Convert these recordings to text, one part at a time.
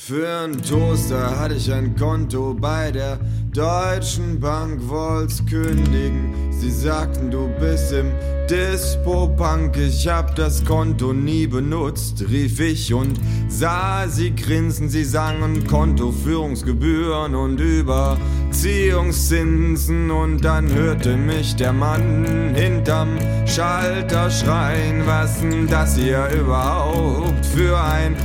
Für'n Toaster hatte ich ein Konto bei der Deutschen Bank, wollt's kündigen. Sie sagten, du bist im Dispo-Punk. Ich hab das Konto nie benutzt, rief ich und sah sie grinsen. Sie sangen Kontoführungsgebühren und Überziehungszinsen. Und dann hörte mich der Mann hinterm Schalter schreien: Was denn das hier überhaupt für ein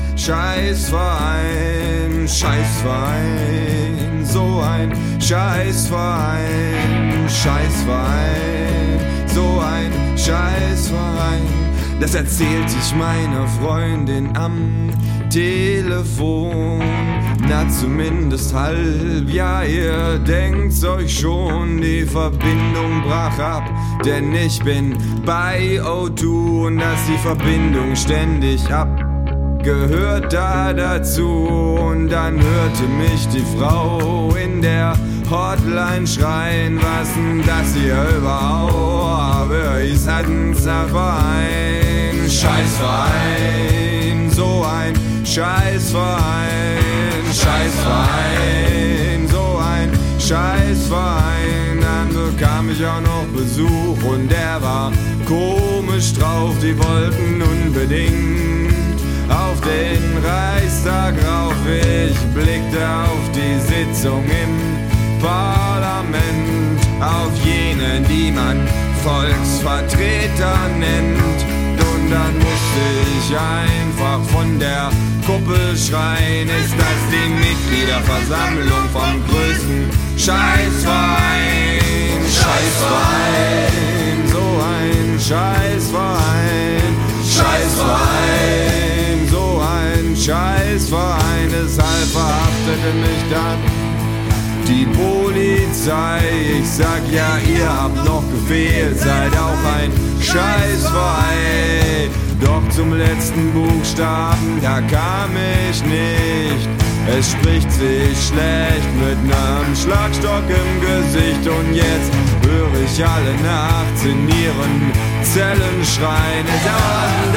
Scheißverein? Scheißverein, so ein Scheißverein, Scheißverein, so ein Scheißverein. Das erzählt sich meiner Freundin am Telefon. Na, zumindest halb, ja, ihr denkt's euch schon. Die Verbindung brach ab, denn ich bin bei O2 und dass die Verbindung ständig gehört da dazu. Und dann hörte mich die Frau in der Hotline schreien: Was denn das hier überhaupt? Ich sagten, Verein, Scheißverein, so ein Scheißverein, Scheißverein, so ein Scheißverein. Dann bekam ich auch noch Besuch und der war komisch drauf. Die wollten unbedingt auf den Reichstag rauf. Ich blickte auf die Sitzung im Parlament, auf jene, die man Volksvertreter nennt. Und dann musste ich einfach von der Kuppel schreien: Ist das die Mitgliederversammlung vom größten Scheißverein? Scheißverein, so ein Scheißverein, Scheißverein, so ein Scheißverein. Deshalb verhaftete mich dann die Polizei. Ich sag ja, ihr habt noch gefehlt, seid auch ein Scheißverein. Doch zum letzten Buchstaben, da kam ich nicht. Es spricht sich schlecht mit nem Schlagstock im Gesicht. Und jetzt höre ich alle nachts in ihren Zellen schreien: